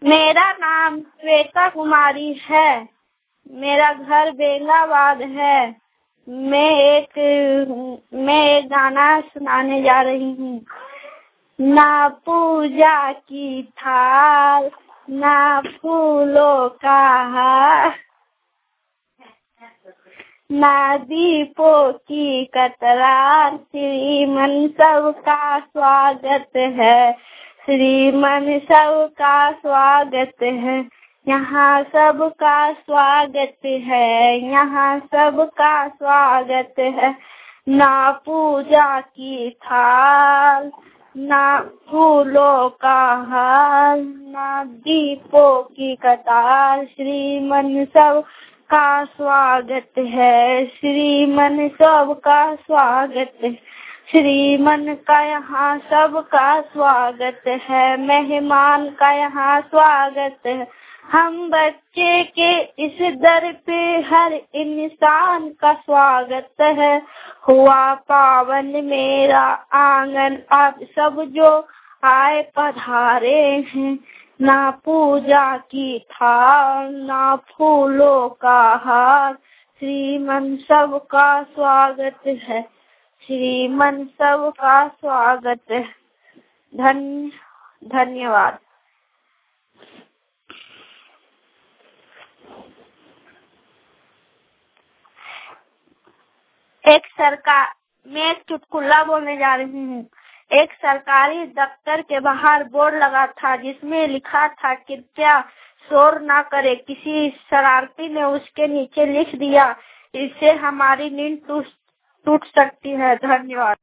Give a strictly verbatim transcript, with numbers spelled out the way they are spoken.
मेरा नाम श्वेता कुमारी है। मेरा घर बेंगाबाद है। मैं एक मैं एक गाना सुनाने जा रही हूँ। ना पूजा की थाल, ना फूलों का हार, ना दीपों की कतरार, श्रीमन सबका स्वागत है। श्रीमन सबका स्वागत है। यहाँ सबका स्वागत है। यहाँ सबका स्वागत है। ना पूजा की थाल, ना फूलों का हार, ना दीपों की कतार, श्रीमन सब का स्वागत है। श्रीमन सबका स्वागत है। श्रीमन का यहाँ सबका स्वागत है। मेहमान का यहाँ स्वागत है। हम बच्चे के इस दर पे हर इंसान का स्वागत है। हुआ पावन मेरा आंगन, आप सब जो आए पधारे हैं। ना पूजा की थाल, ना फूलों का हार, श्रीमन सबका स्वागत है। श्रीमन सबका स्वागत है। धन्य धन्यवाद। एक सरकार मैं एक चुटकुला बोलने जा रही हूँ। एक सरकारी दफ्तर के बाहर बोर्ड लगा था जिसमें लिखा था कृपया शोर ना करे। किसी शरारती ने उसके नीचे लिख दिया, इससे हमारी नींद टूट टूट सकती है। धन्यवाद।